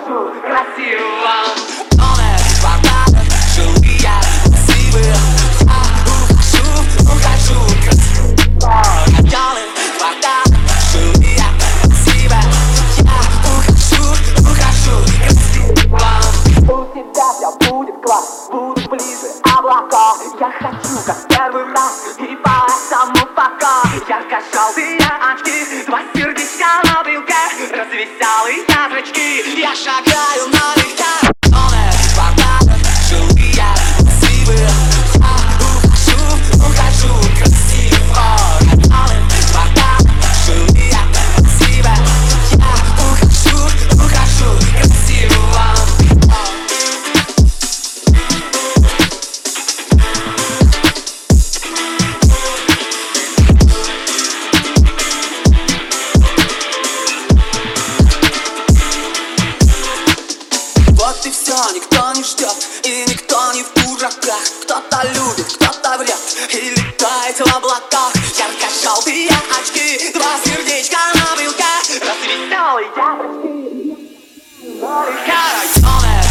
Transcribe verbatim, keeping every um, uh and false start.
ухожу красиво. Номер квартала, жилые массивы. Я ухожу, ухожу красиво. Районы, кварталы, жилые массивы. Я ухожу, ухожу красиво. У тебя все будет класс, буду ближе облака. Я хочу как первый раз, и поэтому пока. Ярко-желтые очки, два сердечка на брелке, развеселые зрачки. Я шагаю налегке. Номер квартала, жилые массивы. Я ухожу, ухожу красиво. Районы, кварталы, жилые массивы. Я ухожу, ухожу красиво. Вот и все, никто не ждет, и никто не в дураках. Кто-то любит, кто-то врет, и летает в облаках. Ярко-желтые очки, два сердечка на брелке, развеселые зрачки. Районы,